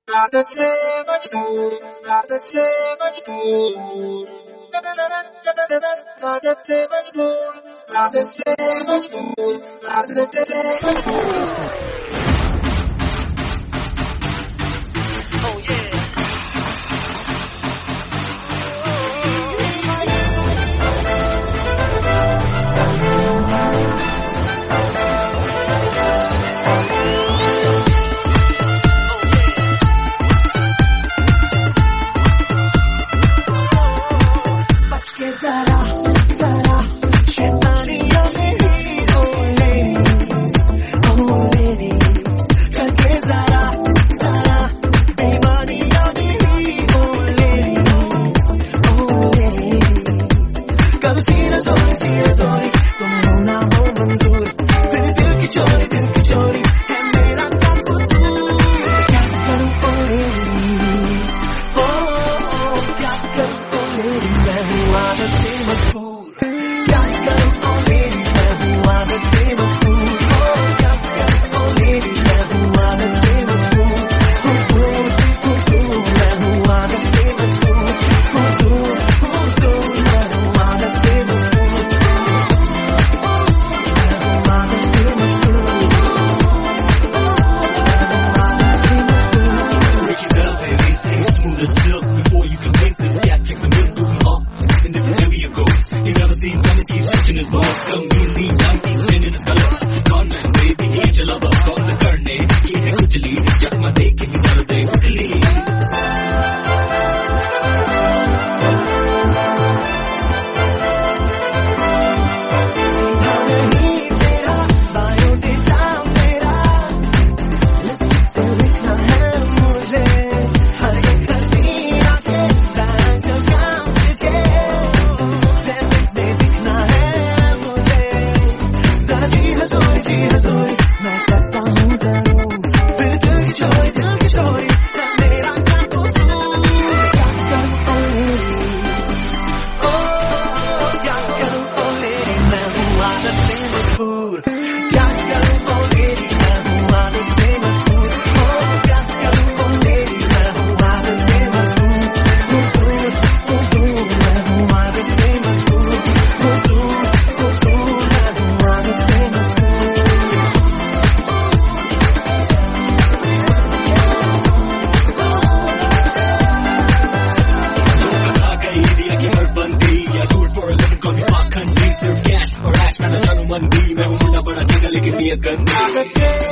Rather say much more, rather say much more. Rather say much more, rather say much more, rather say much more. Oh yeah. Zara, Zara, शैतानियाँ मेरी, oh ladies, करके ज़रा, ज़रा, बेईमानियाँ मेरी, oh ladies, कभी सीना सोई, तुम हो ना हो मंजूर, फिर दिल की चोरी है मेरा क्या कसूर, क्या करूँ oh ladies, क्या करूँ oh ladies, मैं हूँ आदत से मजबूर, क्या करूँ oh ladies, मैं हूँ आदत से मजबूर, क्या करूँ oh ladies, मैं हूँ आदत से मजबूर, हुजूर, मैं हूँ आदत से मजबूर, हुजूर, मैं हूँ आदत से मजबूर, मैं हूँ आदत से मजबूर, Break it down, baby, ain't smooth as silk. Before you can make this cat, check the middle through the heart. In different area goes. You never seen vanity stretching his balls. Come really down, he's in his color. Con man, baby, he chala ba, kaun sa karne. Ye hai kuchli, chakma dekh ke dar de utli. Rather say